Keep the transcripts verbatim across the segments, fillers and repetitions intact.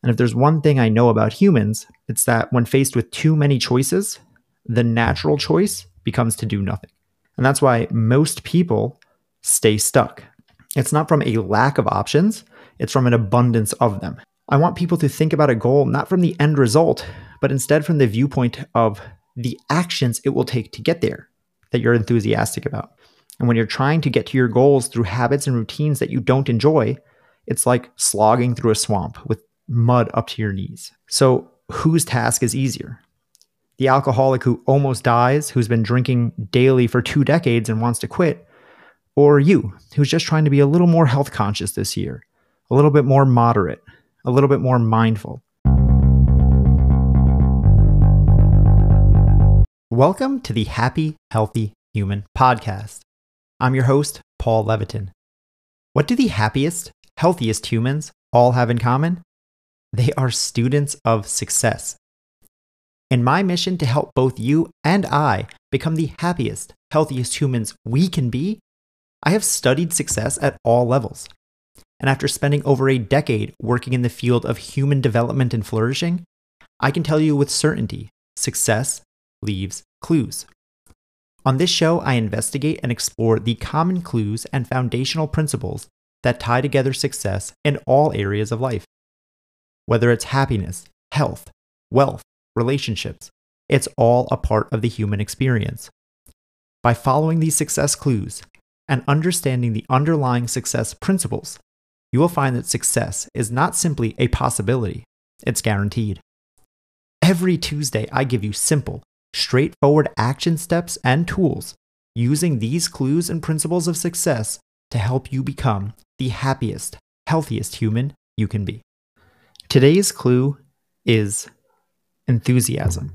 And if there's one thing I know about humans, it's that when faced with too many choices, the natural choice becomes to do nothing. And that's why most people stay stuck. It's not from a lack of options, it's from an abundance of them. I want people to think about a goal not from the end result, but instead from the viewpoint of the actions it will take to get there that you're enthusiastic about. And when you're trying to get to your goals through habits and routines that you don't enjoy, it's like slogging through a swamp with mud up to your knees. So whose task is easier? The alcoholic who almost dies, who's been drinking daily for two decades and wants to quit, or you, who's just trying to be a little more health conscious this year, a little bit more moderate, a little bit more mindful. Welcome to the Happy, Healthy Human podcast. I'm your host, Paul Leviton. What do the happiest, healthiest humans all have in common? They are students of success. In my mission to help both you and I become the happiest, healthiest humans we can be, I have studied success at all levels. And after spending over a decade working in the field of human development and flourishing, I can tell you with certainty, success leaves clues. On this show, I investigate and explore the common clues and foundational principles that tie together success in all areas of life. Whether it's happiness, health, wealth, relationships, it's all a part of the human experience. By following these success clues and understanding the underlying success principles, you will find that success is not simply a possibility, it's guaranteed. Every Tuesday, I give you simple, straightforward action steps and tools using these clues and principles of success to help you become the happiest, healthiest human you can be. Today's clue is enthusiasm.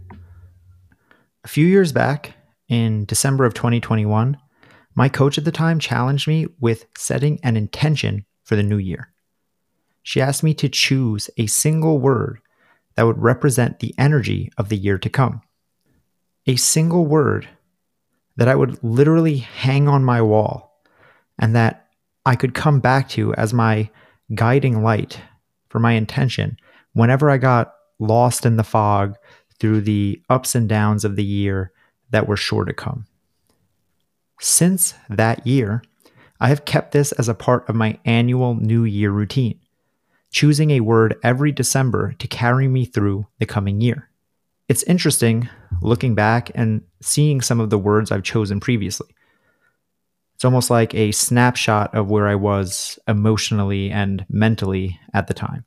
A few years back, in December of twenty twenty-one, my coach at the time challenged me with setting an intention for the new year. She asked me to choose a single word that would represent the energy of the year to come. A single word that I would literally hang on my wall and that I could come back to as my guiding light for my intention whenever I got lost in the fog through the ups and downs of the year that were sure to come. Since that year, I have kept this as a part of my annual New Year routine, choosing a word every December to carry me through the coming year. It's interesting looking back and seeing some of the words I've chosen previously. It's almost like a snapshot of where I was emotionally and mentally at the time.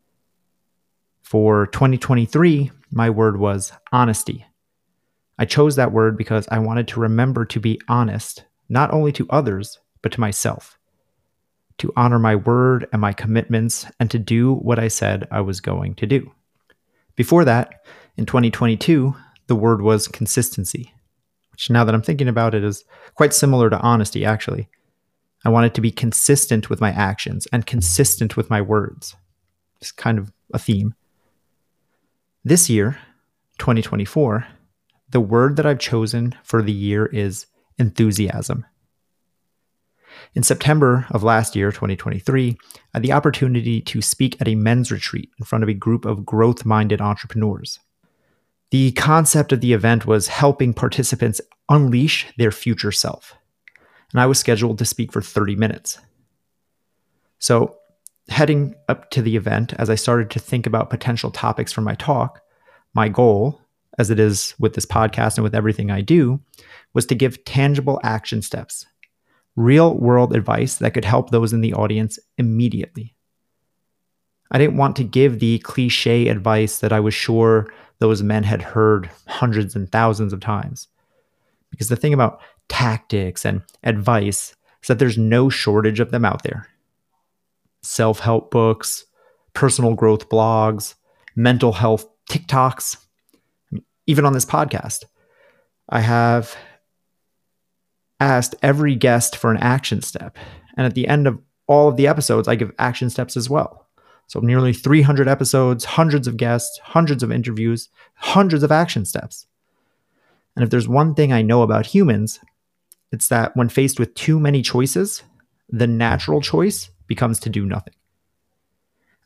For twenty twenty-three, my word was honesty. I chose that word because I wanted to remember to be honest, not only to others, but to myself. To honor my word and my commitments and to do what I said I was going to do. Before that, in twenty twenty-two, the word was consistency, which now that I'm thinking about it is quite similar to honesty, actually. I wanted to be consistent with my actions and consistent with my words. It's kind of a theme. This year, twenty twenty-four, the word that I've chosen for the year is enthusiasm. In September of last year, twenty twenty-three, I had the opportunity to speak at a men's retreat in front of a group of growth-minded entrepreneurs. The concept of the event was helping participants unleash their future self, and I was scheduled to speak for thirty minutes. So, heading up to the event, as I started to think about potential topics for my talk, my goal, as it is with this podcast and with everything I do, was to give tangible action steps, real-world advice that could help those in the audience immediately. I didn't want to give the cliche advice that I was sure those men had heard hundreds and thousands of times. Because the thing about tactics and advice is that there's no shortage of them out there. Self-help books, personal growth blogs, mental health TikToks. I mean, even on this podcast, I have asked every guest for an action step. And at the end of all of the episodes, I give action steps as well. So nearly three hundred episodes, hundreds of guests, hundreds of interviews, hundreds of action steps. And if there's one thing I know about humans, it's that when faced with too many choices, the natural choice becomes to do nothing.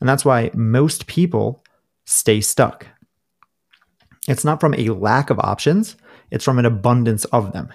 And that's why most people stay stuck. It's not from a lack of options, it's from an abundance of them.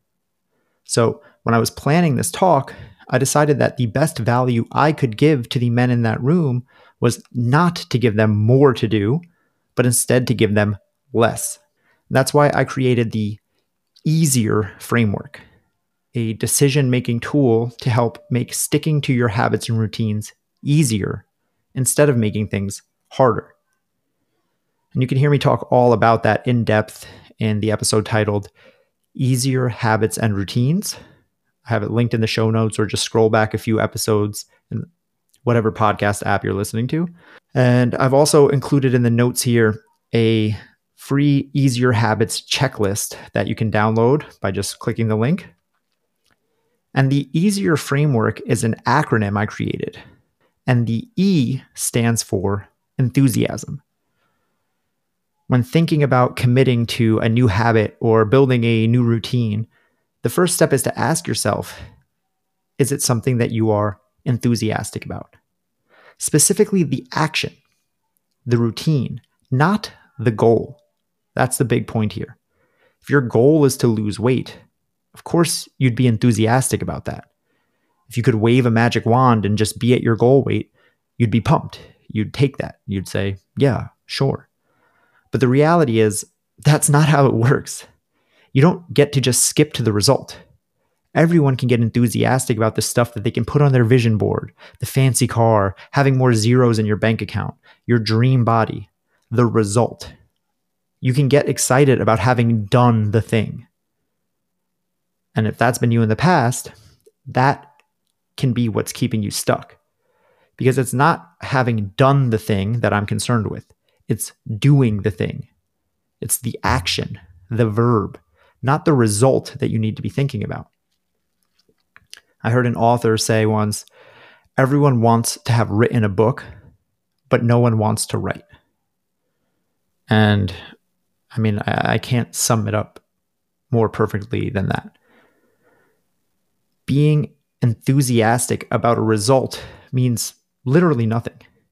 So when I was planning this talk, I decided that the best value I could give to the men in that room was not to give them more to do, but instead to give them less. That's why I created the easier framework, a decision-making tool to help make sticking to your habits and routines easier instead of making things harder. And you can hear me talk all about that in depth in the episode titled Easier Habits and Routines. I have it linked in the show notes, or just scroll back a few episodes in whatever podcast app you're listening to. And I've also included in the notes here a free Easier Habits checklist that you can download by just clicking the link. And the Easier framework is an acronym I created. And the E stands for enthusiasm. When thinking about committing to a new habit or building a new routine, the first step is to ask yourself, is it something that you are enthusiastic about? Specifically the action, the routine, not the goal. That's the big point here. If your goal is to lose weight, of course you'd be enthusiastic about that. If you could wave a magic wand and just be at your goal weight, you'd be pumped. You'd take that. You'd say, yeah, sure. But the reality is, that's not how it works. You don't get to just skip to the result. Everyone can get enthusiastic about the stuff that they can put on their vision board, the fancy car, having more zeros in your bank account, your dream body, the result. You can get excited about having done the thing. And if that's been you in the past, that can be what's keeping you stuck. Because it's not having done the thing that I'm concerned with. It's doing the thing. It's the action, the verb, not the result that you need to be thinking about. I heard an author say once, everyone wants to have written a book, but no one wants to write. And I mean, I, I can't sum it up more perfectly than that. Being enthusiastic about a result means literally nothing.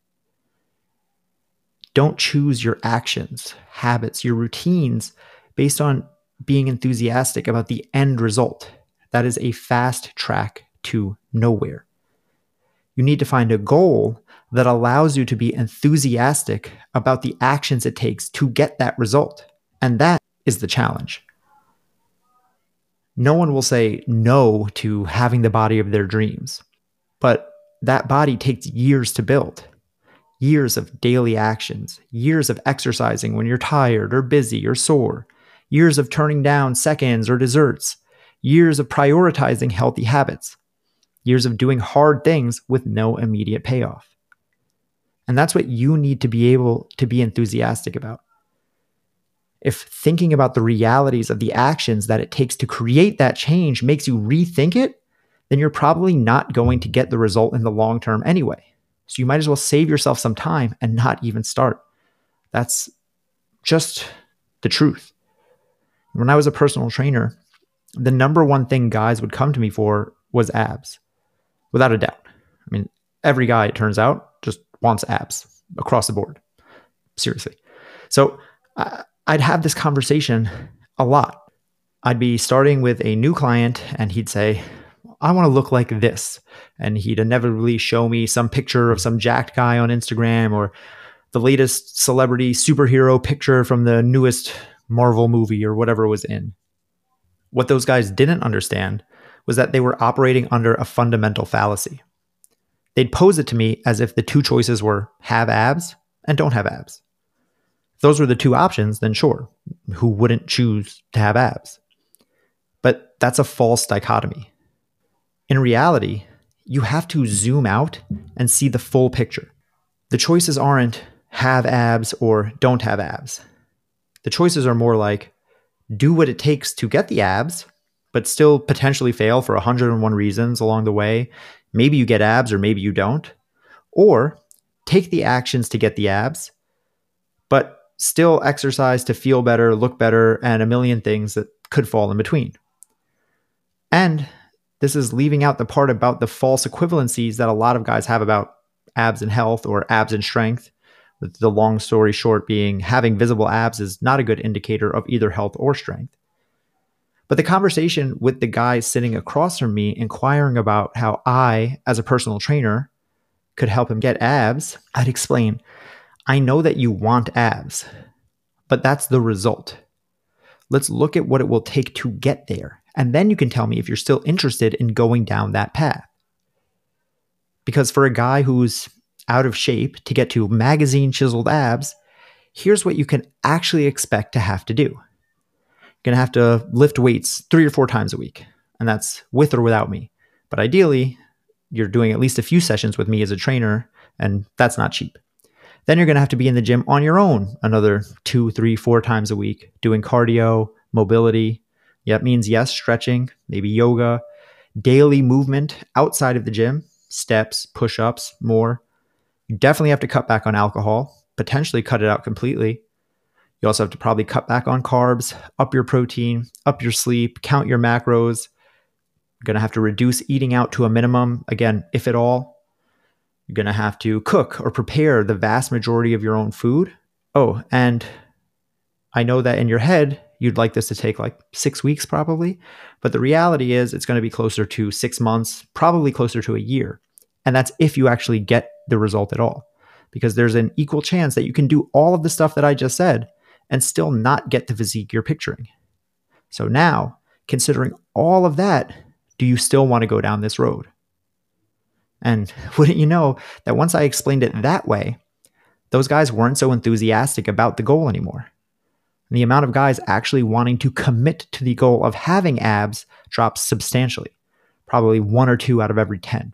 Don't choose your actions, habits, your routines based on being enthusiastic about the end result. That is a fast track to nowhere. You need to find a goal that allows you to be enthusiastic about the actions it takes to get that result. And that is the challenge. No one will say no to having the body of their dreams, but that body takes years to build. Years of daily actions, years of exercising when you're tired or busy or sore, years of turning down seconds or desserts, years of prioritizing healthy habits, years of doing hard things with no immediate payoff. And that's what you need to be able to be enthusiastic about. If thinking about the realities of the actions that it takes to create that change makes you rethink it, then you're probably not going to get the result in the long term anyway. So you might as well save yourself some time and not even start. That's just the truth. When I was a personal trainer, the number one thing guys would come to me for was abs, without a doubt. I mean, every guy, it turns out, just wants abs across the board. Seriously. So uh, I'd have this conversation a lot. I'd be starting with a new client and he'd say, I want to look like this. And he'd inevitably show me some picture of some jacked guy on Instagram or the latest celebrity superhero picture from the newest Marvel movie or whatever it was in. What those guys didn't understand was that they were operating under a fundamental fallacy. They'd pose it to me as if the two choices were have abs and don't have abs. If those were the two options, then sure, who wouldn't choose to have abs? But that's a false dichotomy. In reality, you have to zoom out and see the full picture. The choices aren't have abs or don't have abs. The choices are more like do what it takes to get the abs, but still potentially fail for one hundred and one reasons along the way. Maybe you get abs or maybe you don't. Or take the actions to get the abs, but still exercise to feel better, look better, and a million things that could fall in between. And this is leaving out the part about the false equivalencies that a lot of guys have about abs and health or abs and strength, with the long story short being having visible abs is not a good indicator of either health or strength. But the conversation with the guy sitting across from me inquiring about how I, as a personal trainer, could help him get abs, I'd explain, I know that you want abs, but that's the result. Let's look at what it will take to get there. And then you can tell me if you're still interested in going down that path. Because for a guy who's out of shape to get to magazine chiseled abs, here's what you can actually expect to have to do. You're going to have to lift weights three or four times a week. And that's with or without me. But ideally, you're doing at least a few sessions with me as a trainer, and that's not cheap. Then you're going to have to be in the gym on your own another two, three, four times a week, doing cardio, mobility. Yeah, it means, yes, stretching, maybe yoga, daily movement outside of the gym, steps, push-ups, more. You definitely have to cut back on alcohol, potentially cut it out completely. You also have to probably cut back on carbs, up your protein, up your sleep, count your macros. You're going to have to reduce eating out to a minimum, again, if at all. You're going to have to cook or prepare the vast majority of your own food. Oh, and I know that in your head, you'd like this to take like six weeks probably, but the reality is it's going to be closer to six months, probably closer to a year. And that's if you actually get the result at all, because there's an equal chance that you can do all of the stuff that I just said and still not get the physique you're picturing. So now, considering all of that, do you still want to go down this road? And wouldn't you know that once I explained it that way, those guys weren't so enthusiastic about the goal anymore. And the amount of guys actually wanting to commit to the goal of having abs drops substantially, probably one or two out of every ten.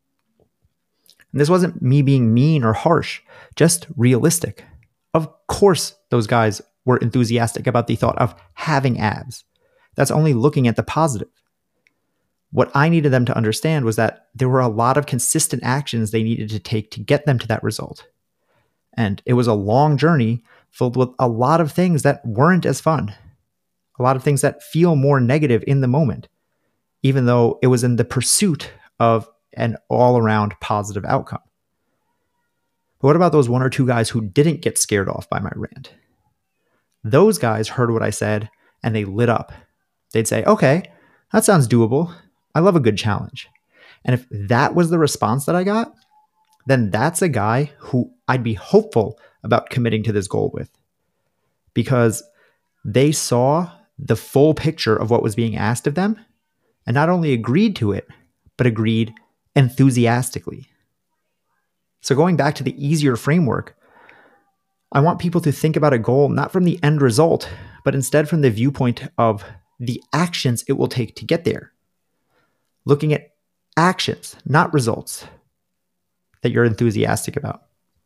And this wasn't me being mean or harsh, just realistic. Of course, those guys were enthusiastic about the thought of having abs. That's only looking at the positive. What I needed them to understand was that there were a lot of consistent actions they needed to take to get them to that result. And it was a long journey filled with a lot of things that weren't as fun, a lot of things that feel more negative in the moment, even though it was in the pursuit of an all-around positive outcome. But what about those one or two guys who didn't get scared off by my rant? Those guys heard what I said and they lit up. They'd say, okay, that sounds doable. I love a good challenge. And if that was the response that I got, then that's a guy who I'd be hopeful about committing to this goal with, because they saw the full picture of what was being asked of them and not only agreed to it, but agreed enthusiastically. So going back to the easier framework, I want people to think about a goal not from the end result, but instead from the viewpoint of the actions it will take to get there. Looking at actions, not results, that you're enthusiastic about.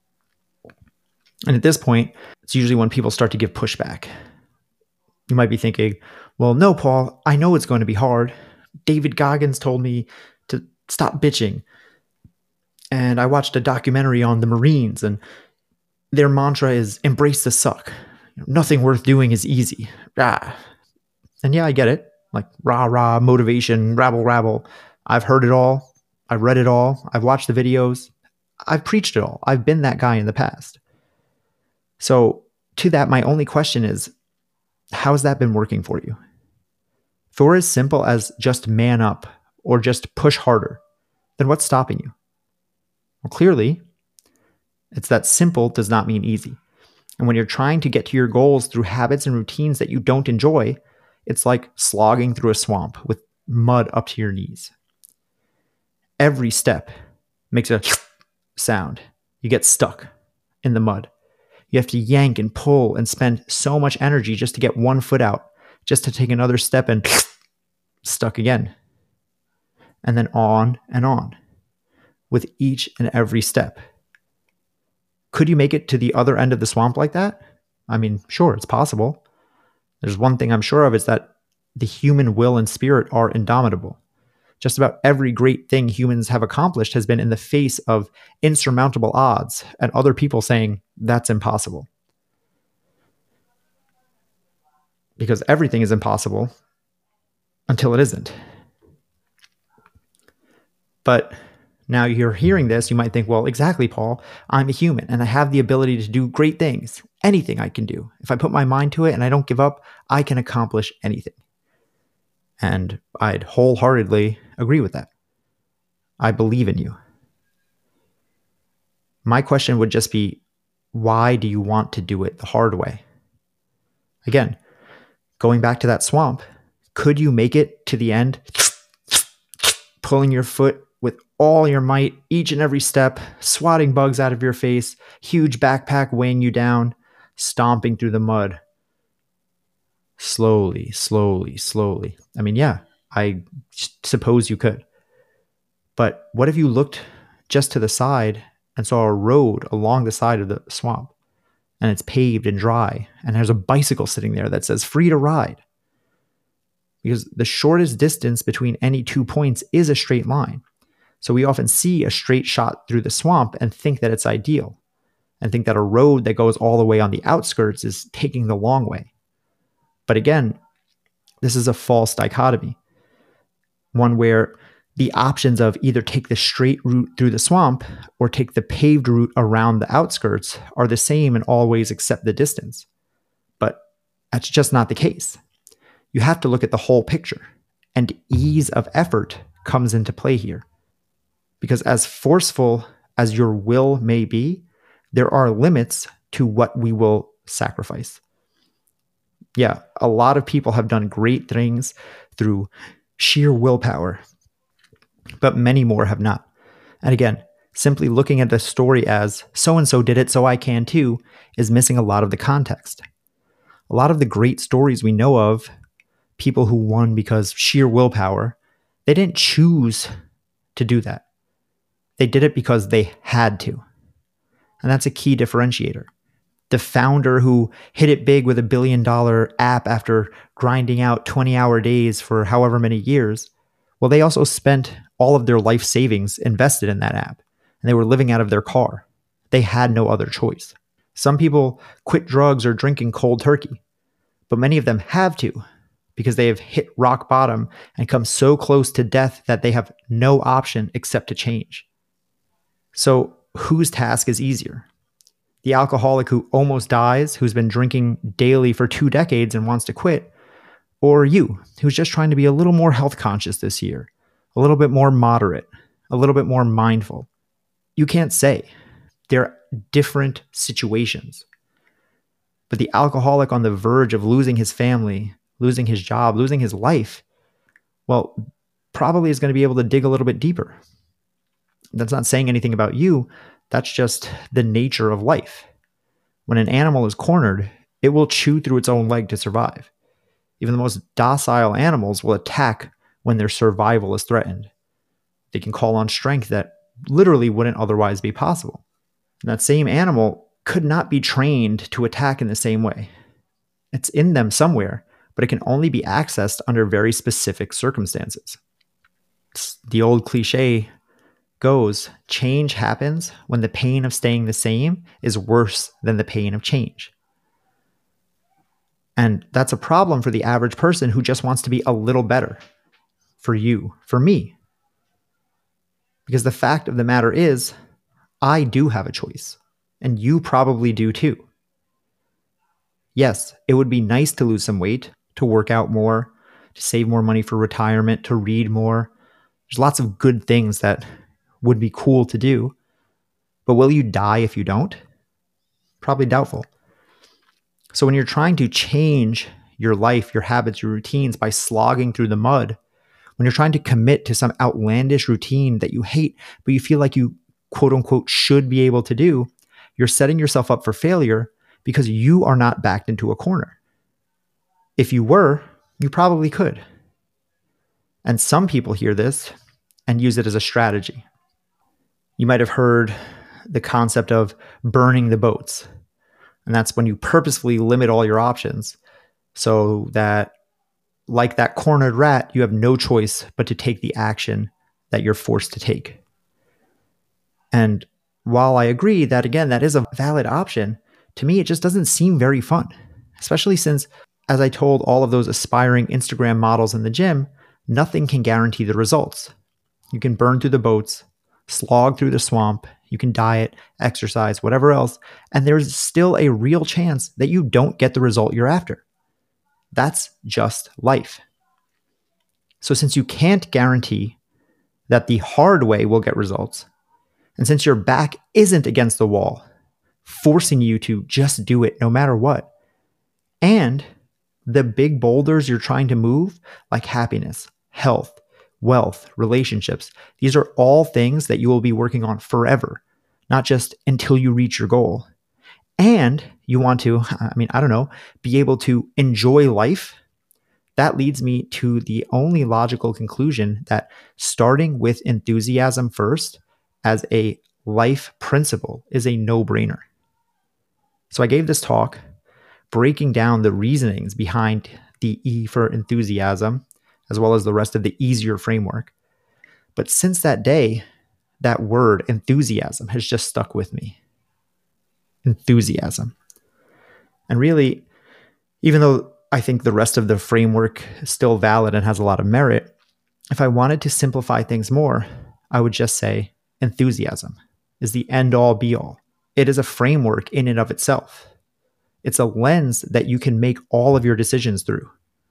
And at this point, it's usually when people start to give pushback. You might be thinking, well, no, Paul, I know it's going to be hard. David Goggins told me to stop bitching. And I watched a documentary on the Marines, and their mantra is embrace the suck. Nothing worth doing is easy. Ah. And yeah, I get it. Like rah, rah, motivation, rabble, rabble. I've heard it all. I've read it all. I've watched the videos. I've preached it all. I've been that guy in the past. So to that, my only question is, how's that been working for you? If it were as simple as just man up or just push harder, then what's stopping you? Well, clearly, it's that simple does not mean easy. And when you're trying to get to your goals through habits and routines that you don't enjoy, it's like slogging through a swamp with mud up to your knees. Every step makes a sound. You get stuck in the mud. You have to yank and pull and spend so much energy just to get one foot out, just to take another step and stuck again. And then on and on with each and every step. Could you make it to the other end of the swamp like that? I mean, sure, it's possible. There's one thing I'm sure of, is that the human will and spirit are indomitable. Just about every great thing humans have accomplished has been in the face of insurmountable odds and other people saying, that's impossible. Because everything is impossible until it isn't. But Now you're hearing this, you might think, well, exactly, Paul, I'm a human and I have the ability to do great things. Anything I can do. If I put my mind to it and I don't give up, I can accomplish anything. And I'd wholeheartedly agree with that. I believe in you. My question would just be, why do you want to do it the hard way? Again, going back to that swamp, could you make it to the end, pulling your foot with all your might, each and every step, swatting bugs out of your face, huge backpack weighing you down, stomping through the mud? Slowly, slowly, slowly. I mean, yeah, I suppose you could. But what if you looked just to the side and saw a road along the side of the swamp, and it's paved and dry, and there's a bicycle sitting there that says free to ride? Because the shortest distance between any two points is a straight line. So we often see a straight shot through the swamp and think that it's ideal, and think that a road that goes all the way on the outskirts is taking the long way. But again, this is a false dichotomy, one where the options of either take the straight route through the swamp or take the paved route around the outskirts are the same in all ways except the distance. But that's just not the case. You have to look at the whole picture, and ease of effort comes into play here. Because as forceful as your will may be, there are limits to what we will sacrifice. Yeah, a lot of people have done great things through sheer willpower, but many more have not. And again, simply looking at the story as so-and-so did it, so I can too, is missing a lot of the context. A lot of the great stories we know of, people who won because sheer willpower, they didn't choose to do that. They did it because they had to. And that's a key differentiator. The founder who hit it big with a billion dollar app after grinding out twenty hour days for however many years, well, they also spent all of their life savings invested in that app, and they were living out of their car. They had no other choice. Some people quit drugs or drinking cold turkey, but many of them have to because they have hit rock bottom and come so close to death that they have no option except to change. So whose task is easier? The alcoholic who almost dies, who's been drinking daily for two decades and wants to quit, or you, who's just trying to be a little more health conscious this year, a little bit more moderate, a little bit more mindful? You can't say. They're different situations. But the alcoholic on the verge of losing his family, losing his job, losing his life, well, probably is going to be able to dig a little bit deeper. That's not saying anything about you. That's just the nature of life. When an animal is cornered, it will chew through its own leg to survive. Even the most docile animals will attack when their survival is threatened. They can call on strength that literally wouldn't otherwise be possible. And that same animal could not be trained to attack in the same way. It's in them somewhere, but it can only be accessed under very specific circumstances. It's the old cliche goes, change happens when the pain of staying the same is worse than the pain of change. And that's a problem for the average person who just wants to be a little better. For you, for me. Because the fact of the matter is, I do have a choice, and you probably do too. Yes, it would be nice to lose some weight, to work out more, to save more money for retirement, to read more. There's lots of good things that would be cool to do. But will you die if you don't? Probably doubtful. So when you're trying to change your life, your habits, your routines by slogging through the mud, when you're trying to commit to some outlandish routine that you hate, but you feel like you quote unquote should be able to do, you're setting yourself up for failure because you are not backed into a corner. If you were, you probably could. And some people hear this and use it as a strategy. You might have heard the concept of burning the boats. And that's when you purposefully limit all your options so that, like that cornered rat, you have no choice but to take the action that you're forced to take. And while I agree that, again, that is a valid option, to me, it just doesn't seem very fun, especially since, as I told all of those aspiring Instagram models in the gym, nothing can guarantee the results. You can burn through the boats, slog through the swamp, you can diet, exercise, whatever else, and there's still a real chance that you don't get the result you're after. That's just life. So since you can't guarantee that the hard way will get results, and since your back isn't against the wall, forcing you to just do it no matter what, and the big boulders you're trying to move, like happiness, health, wealth, relationships, these are all things that you will be working on forever, not just until you reach your goal. And you want to, I mean, I don't know, be able to enjoy life. That leads me to the only logical conclusion that starting with enthusiasm first as a life principle is a no-brainer. So I gave this talk breaking down the reasonings behind the E for enthusiasm, as well as the rest of the easier framework. But since that day, that word enthusiasm has just stuck with me. Enthusiasm. And really, even though I think the rest of the framework is still valid and has a lot of merit, if I wanted to simplify things more, I would just say enthusiasm is the end-all be-all. It is a framework in and of itself. It's a lens that you can make all of your decisions through.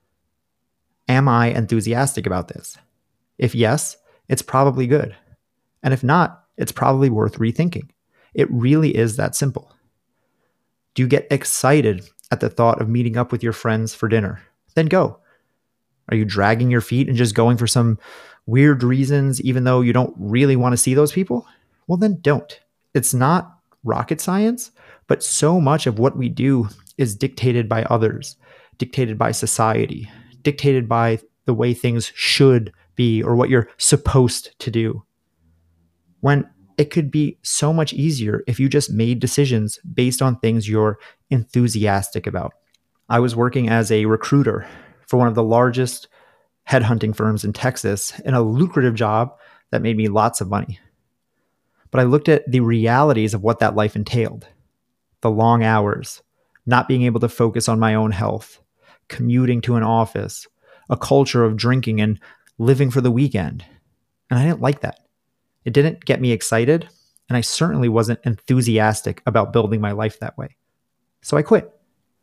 Am I enthusiastic about this? If yes, it's probably good. And if not, it's probably worth rethinking. It really is that simple. Do you get excited at the thought of meeting up with your friends for dinner? Then go. Are you dragging your feet and just going for some weird reasons even though you don't really want to see those people? Well, then don't. It's not rocket science, but so much of what we do is dictated by others, dictated by society, dictated by the way things should be or what you're supposed to do. When it could be so much easier if you just made decisions based on things you're enthusiastic about. I was working as a recruiter for one of the largest headhunting firms in Texas in a lucrative job that made me lots of money. But I looked at the realities of what that life entailed. The long hours, not being able to focus on my own health, commuting to an office, a culture of drinking and living for the weekend. And I didn't like that. It didn't get me excited, and I certainly wasn't enthusiastic about building my life that way. So I quit.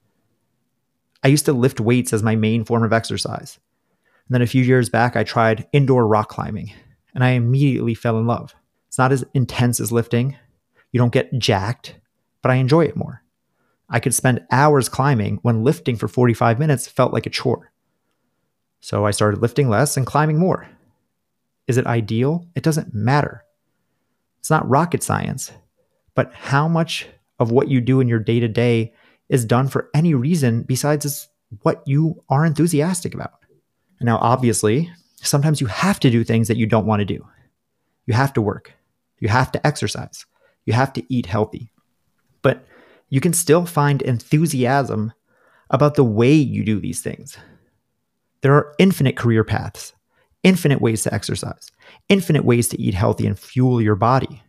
I used to lift weights as my main form of exercise. And then a few years back, I tried indoor rock climbing, and I immediately fell in love. It's not as intense as lifting. You don't get jacked, but I enjoy it more. I could spend hours climbing when lifting for forty-five minutes felt like a chore. So I started lifting less and climbing more. Is it ideal? It doesn't matter. It's not rocket science, but how much of what you do in your day-to-day is done for any reason besides what you are enthusiastic about. And now, obviously, sometimes you have to do things that you don't want to do. You have to work. You have to exercise. You have to eat healthy. But you can still find enthusiasm about the way you do these things. There are infinite career paths, infinite ways to exercise, infinite ways to eat healthy and fuel your body.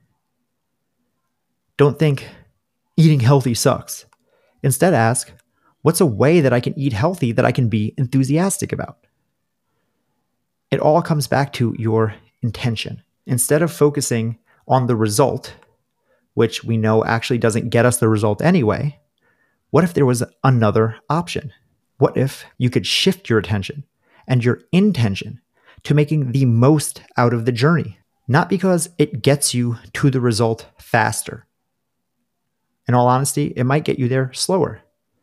Don't think eating healthy sucks. Instead, ask, what's a way that I can eat healthy that I can be enthusiastic about? It all comes back to your intention. Instead of focusing on the result, which we know actually doesn't get us the result anyway, what if there was another option? What if you could shift your attention and your intention to making the most out of the journey? Not because it gets you to the result faster. In all honesty, it might get you there slower.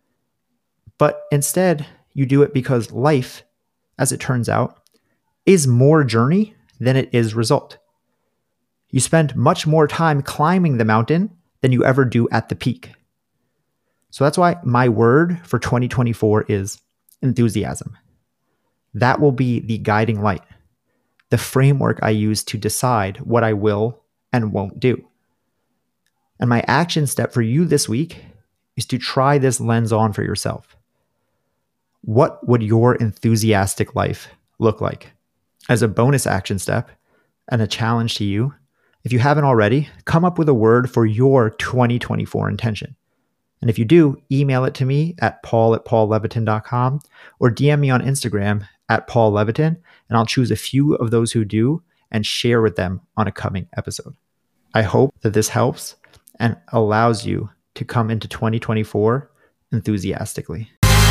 But instead, you do it because life, as it turns out, is more journey than it is result. You spend much more time climbing the mountain than you ever do at the peak. So that's why my word for twenty twenty-four is enthusiasm. That will be the guiding light, the framework I use to decide what I will and won't do. And my action step for you this week is to try this lens on for yourself. What would your enthusiastic life look like? As a bonus action step and a challenge to you, if you haven't already, come up with a word for your twenty twenty-four intention. And if you do, email it to me at paul at paul leviton dot com or D M me on Instagram at paul leviton, and I'll choose a few of those who do and share with them on a coming episode. I hope that this helps and allows you to come into twenty twenty-four enthusiastically.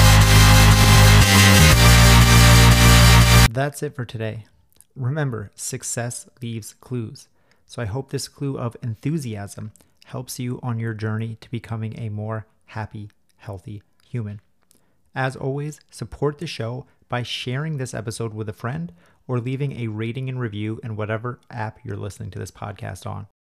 That's it for today. Remember, success leaves clues. So I hope this clue of enthusiasm helps you on your journey to becoming a more happy, healthy human. As always, support the show by sharing this episode with a friend or leaving a rating and review in whatever app you're listening to this podcast on.